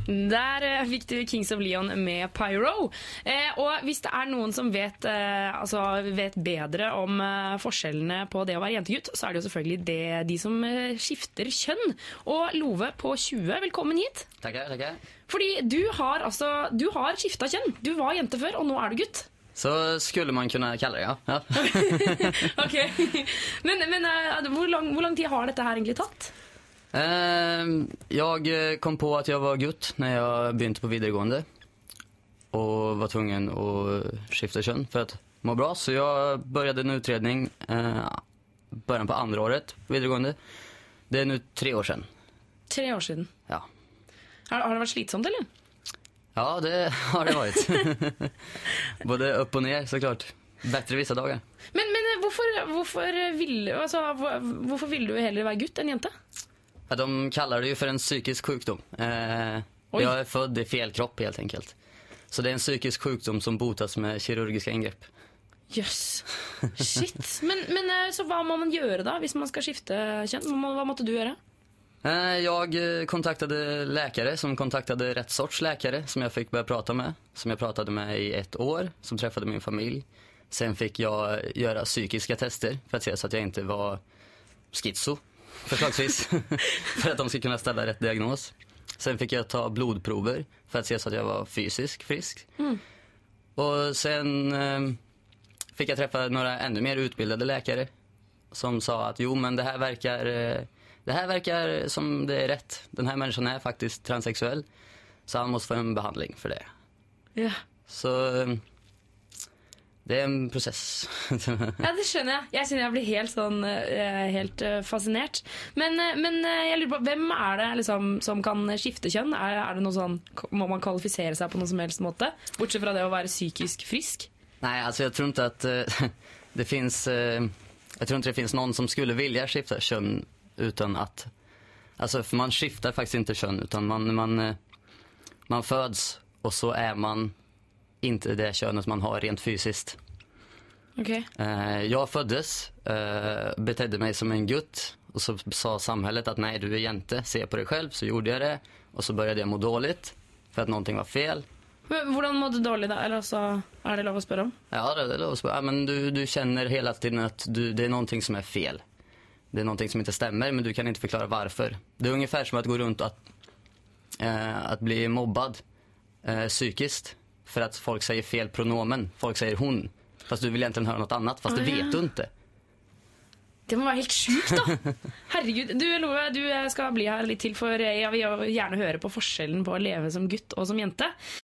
Der fikk du Kings of Leon med Pyro. Og hvis det noen som vet bedre om forskjellene på det å være jentegutt, så det jo selvfølgelig de som skifter kjønn. Og Love på 20, velkommen hit. Tackar. Fordi du har skiftet kjønn. Du var jente før, og nå du gutt. Så skulle man kunne kalle det, ja. Ok. Men hvor lang tid har dette her egentlig tatt? Jag kom på att jag var gutt när jag begynte på videregående och var tvungen att skifta kön för att må bra, så jag började en utredning början på andra året på videregående. Det nu 3 år sedan. 3 år siden? Ja. Har det vært slitsomt, eller? Ja, det har det varit. Både upp och ner, såklart. Bättre vissa dagar. Men hvorfor ville du heller være gutt enn jente? Ja, de kallar det ju för en psykisk sjukdom. Jag är född i fel kropp helt enkelt. Så det är en psykisk sjukdom som botas med kirurgiska ingrepp. Yes. Shit. Men så hva må man gjøre da, hvis man skal skifte kjønn? Hva måtte du gjøre? Jag kontaktade läkare som kontaktade rätt sorts läkare som jag fick börja prata med. Som jag pratade med i 1 år, som träffade min familj. Sen fick jag göra psykiska tester för att se så att jag inte var schizo, förslagsvis. För att de skulle kunna ställa rätt diagnos. Sen fick jag ta blodprover för att se så att jag var fysiskt frisk. Och sen fick jag träffa några ännu mer utbildade läkare som sa att jo, men det här verkar som det är rätt. Den här människan är faktiskt transsexuell, så han måste få en behandling för det. Ja. Så det är en process. Ja, det skjønner jeg. Jeg kjenner jeg blir helt fascinert. Men jeg lurer på, hvem det liksom som kan skifte kjønn? Det noe sånn, må man kvalifisere seg på noen som helst måte? Bortsett fra det å være psykisk frisk? Nej, alltså jag tror inte att det finns någon som skulle vilja skifta kön utan att, alltså för man skiftar faktiskt inte kön, utan man föds och så är man inte det könet man har rent fysiskt. Okay. Jag föddes, betedde mig som en gutt, och så sa samhället att nej, du är jente, se på dig själv. Så gjorde jag det, och så började jag må dåligt för att någonting var fel. Men hvordan mådde du dårlig da? Eller så det lov å spørre om? Ja, det lov å spørre. Ja, men du känner hela tiden att det är någonting som är fel. Det är någonting som inte stämmer, men du kan inte förklara varför. Det är ungefär som att gå runt att bli mobbad psykiskt för att folk säger fel pronomen. Folk säger hon, fast du vill egentligen höra något annat, fast det vet du inte. Det må være helt sjukt da. Herregud, du Love, du skal bli her litt til, for jeg vil gjerne høre på forskjellen på å leve som gutt og som jente.